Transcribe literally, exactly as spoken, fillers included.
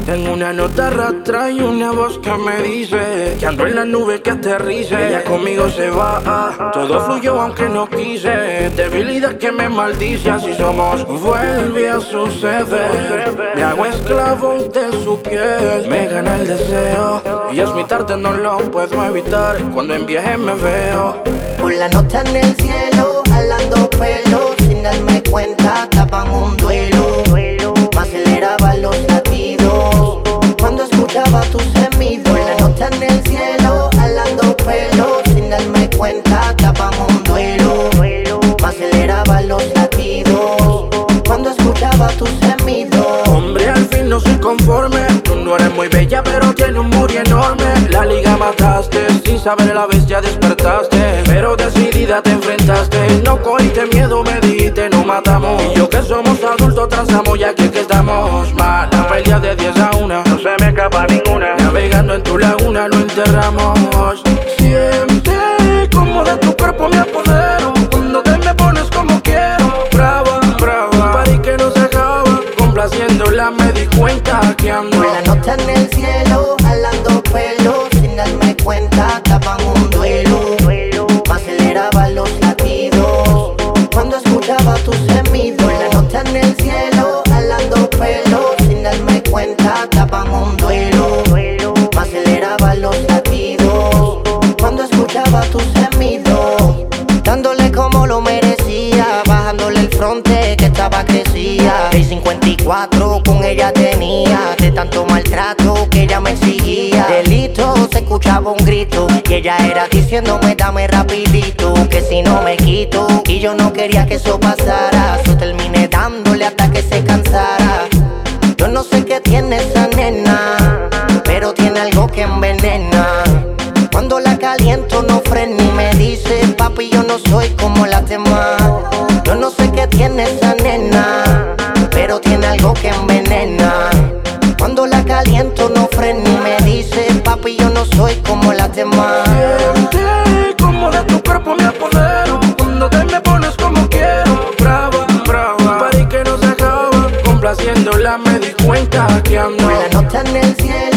Tengo una nota rastra y una voz que me dice que ando en la nube que aterrice. Ella conmigo se va, todo fluyó aunque no quise. Debilidad que me maldice, así somos, vuelve a suceder. Me hago esclavo de su piel, me gana el deseo y es mi tarde, no lo puedo evitar. Cuando en viaje me veo por la nota en el cielo, jalando pelo, sin darme cuenta, tapan un duelo. Me aceleraba los latidos cuando escuchaba tus gemidos. Por la nota en el cielo, jalando pelo, sin darme cuenta, tapan un duelo. Me aceleraba los latidos cuando escuchaba tus gemidos. Hombre, al fin no soy conforme. Tú no eres muy bella, pero tiene un muri enorme. La liga mataste, sin saber a la vez ya despertaste. Pero decidida te enfrentaste. No cogiste miedo, me dijiste, no matamos. Y yo que somos adultos trazamos, ya que, que estamos mal. La pelea de diez a una, no se me escapa ninguna. Navegando en tu laguna, lo enterramos. Siente como de tu cuerpo me apodero. Cuando te me pones como quiero. Brava, brava, party que no se acaba. Complaciéndola me di cuenta que ando. Por la nota en el cielo, jalando pelo, sin darme cuenta, tapan un duelo. Me aceleraba los latidos cuando escuchaba tus gemidos. Por la nota en el cielo, jalando pelo, sin darme cuenta, tapan un duelo. Me aceleraba los latidos cuando escuchaba tus gemidos. Dándole como lo merecía, bajándole el fronte que estaba crecía. seiscientos cincuenta y cuatro con ella tenía, de tanto maltrato que ella me exigía. Delito, se escuchaba un grito y ella era diciéndome dame rapidito, que si no me quito. Y yo no quería que eso pasara, yo terminé dándole hasta que se cansara. Yo no sé qué tiene esa nena, pero tiene algo que envenena. Cuando la caliento no frena y me dice papi yo no soy como las demás. Yo no sé qué tiene esa nena, pero tiene algo que envenena. Cuando la caliento no frena y me dice papi yo no soy como las demás. Siente como de tu cuerpo me apodero. Cuando te me pones como quiero. Brava, brava, party que no se acaba. Complaciéndola me di cuenta que ando. Por la nota en el cielo,